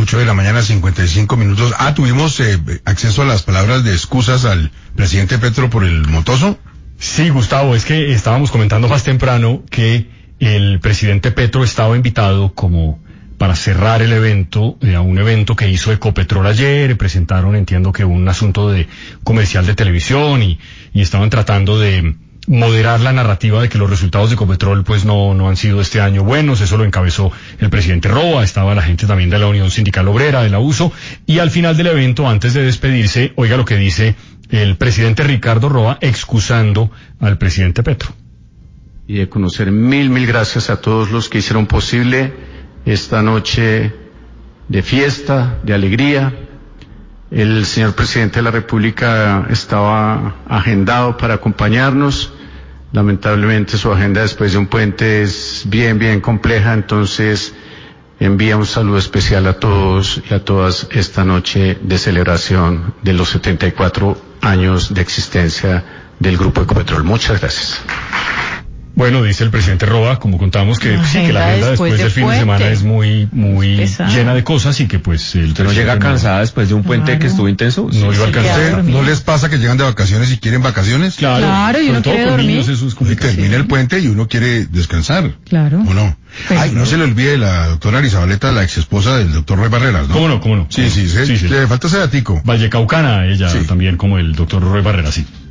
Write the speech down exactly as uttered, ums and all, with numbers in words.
ocho de la mañana, cincuenta y cinco minutos. Ah, tuvimos eh, acceso a las palabras de excusas al presidente Petro por el motoso. Sí, Gustavo, es que estábamos comentando más temprano que el presidente Petro estaba invitado como para cerrar el evento, eh, a un evento que hizo Ecopetrol ayer. Presentaron, entiendo que un asunto de comercial de televisión y, y estaban tratando de moderar la narrativa de que los resultados de Ecopetrol pues no, no han sido este año buenos. Eso lo encabezó el presidente Roa, estaba la gente también de la Unión Sindical Obrera, de la U S O, y al final del evento, antes de despedirse, oiga lo que dice el presidente Ricardo Roa excusando al presidente Petro. Y de conocer mil, mil gracias a todos los que hicieron posible esta noche de fiesta, de alegría. El señor presidente de la República estaba agendado para acompañarnos. Lamentablemente su agenda después de un puente es bien, bien compleja, entonces envía un saludo especial a todos y a todas esta noche de celebración de los setenta y cuatro años de existencia del Grupo Ecopetrol. Muchas gracias. Bueno, dice el presidente Roa, como contamos, que la sí, que la agenda después, después del fin de semana es muy, muy llena de cosas y que pues el ¿Usted no llega cansada no, después de un puente claro. que estuvo intenso? No sí, iba a alcanzar. ¿No les pasa que llegan de vacaciones y quieren vacaciones? Claro, claro y uno quiere dormir. Niños, eso es y termina el puente y uno quiere descansar. Claro. ¿O no? Pero Ay, no se le olvide la doctora Arizabaleta, la ex esposa del doctor Roy Barreras, ¿no? ¿Cómo no? ¿Cómo no? Sí, sí, sí. sí, sí. Le falta ese datico. Vallecaucana, ella sí. también como el doctor Roy Barreras, sí.